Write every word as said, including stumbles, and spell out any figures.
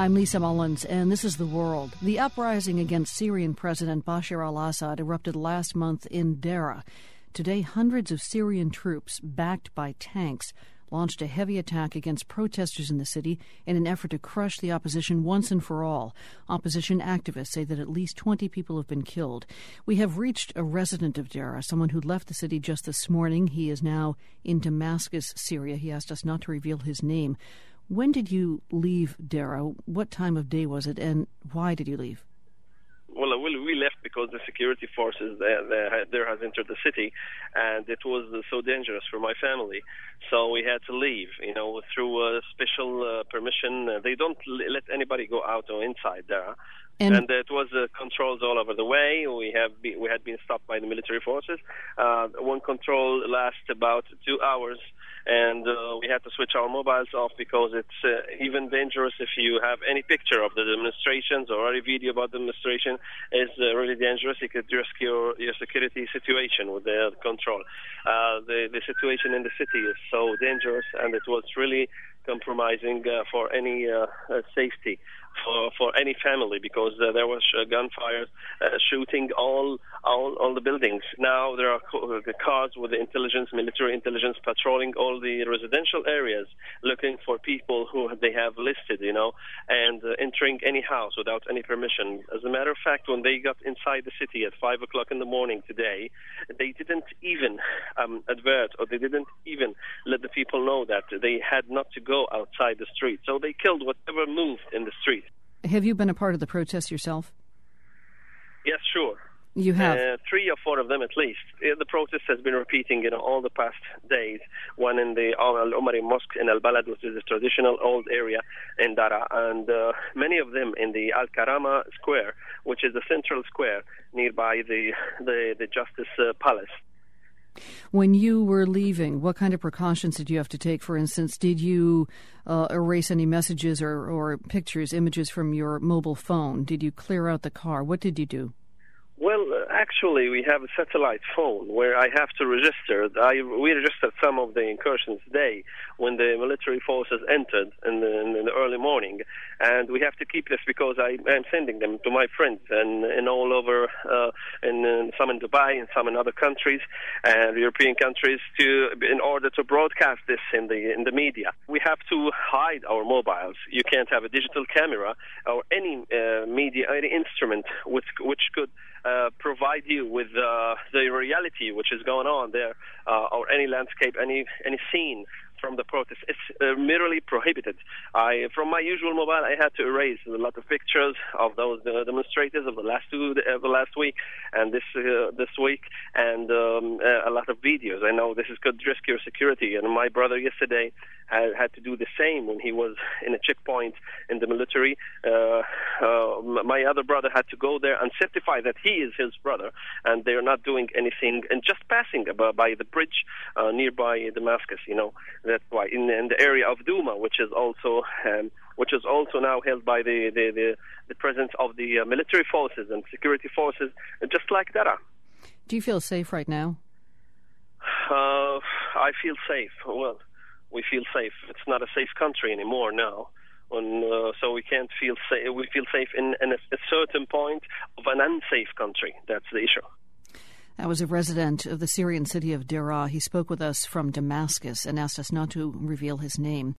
I'm Lisa Mullins, and this is The World. The uprising against Syrian President Bashar al-Assad erupted last month in Daraa. Today, hundreds of Syrian troops, backed by tanks, launched a heavy attack against protesters in the city in an effort to crush the opposition once and for all. Opposition activists say that at least twenty people have been killed. We have reached a resident of Daraa, someone who left the city just this morning. He is now in Damascus, Syria. He asked us not to reveal his name. When did you leave Daraa? What time of day was it, and why did you leave? Well, we left because the security forces there, there, there has entered the city, and it was so dangerous for my family. So we had to leave, you know, through a special uh, permission. Uh, they don't l- let anybody go out or inside Daraa. And, and it was uh, controls all over the way. We have be, we had been stopped by the military forces. Uh, one control lasted about two hours, and uh, we had to switch our mobiles off because it's uh, even dangerous if you have any picture of the demonstrations or any video about the demonstration. Is uh, really dangerous. It could risk your, your security situation with the control. Uh, the, the situation in the city is so dangerous, and it was really compromising uh, for any uh, uh, safety for for any family, because uh, there was uh, gunfire uh, shooting all, all all the buildings. Now there are co- the cars with the intelligence, military intelligence, patrolling all the residential areas, looking for people who they have listed, you know, and uh, entering any house without any permission. As a matter of fact, when they got inside the city at five o'clock in the morning today, they didn't even um, advert, or they didn't even let the people know that they had not to go outside the street. So they killed whatever moved in the street. Have you been a part of the protest yourself? Yes, sure. You have? Uh, three or four of them at least. Uh, the protest has been repeating, you know, all the past days. One in the Al-Umari Mosque in Al-Balad, which is a traditional old area in Daraa, and uh, many of them in the Al-Karama Square, which is the central square nearby the, the, the Justice uh, Palace. When you were leaving, what kind of precautions did you have to take? For instance, did you uh, erase any messages or, or pictures, images from your mobile phone? Did you clear out the car? What did you do? Well, uh, actually, we have a satellite phone where I have to register. I, we registered some of the incursions today when the military forces entered in the, in the early morning, and we have to keep this because I am sending them to my friends and, and all over, uh, in, in some in Dubai and some in other countries and European countries, to in order to broadcast this in the in the media. We have to hide our mobiles. You can't have a digital camera or any uh, media, any instrument which which could Uh, provide you with uh, the reality which is going on there, uh, or any landscape, any any scene from the protest. It's uh, merely prohibited. I, from my usual mobile, I had to erase a lot of pictures of those uh, demonstrators of the last two, uh, the last week, and this uh, this week, and um, uh, a lot of videos. I know this is could risk your security, and my brother yesterday had, had to do the same when he was in a checkpoint in the military. Uh, uh, my other brother had to go there and certify that he is his brother, and they are not doing anything, and just passing by the bridge uh, nearby Damascus, you know. That's why in, in the area of Douma, which is also um, which is also now held by the the, the, the presence of the uh, military forces and security forces, just like Daraa. Do you feel safe right now? Uh, I feel safe. Well, we feel safe. It's not a safe country anymore now. And, uh, so we can't feel safe. We feel safe in, in a, a certain point of an unsafe country. That's the issue. That was a resident of the Syrian city of Daraa. He spoke with us from Damascus and asked us not to reveal his name.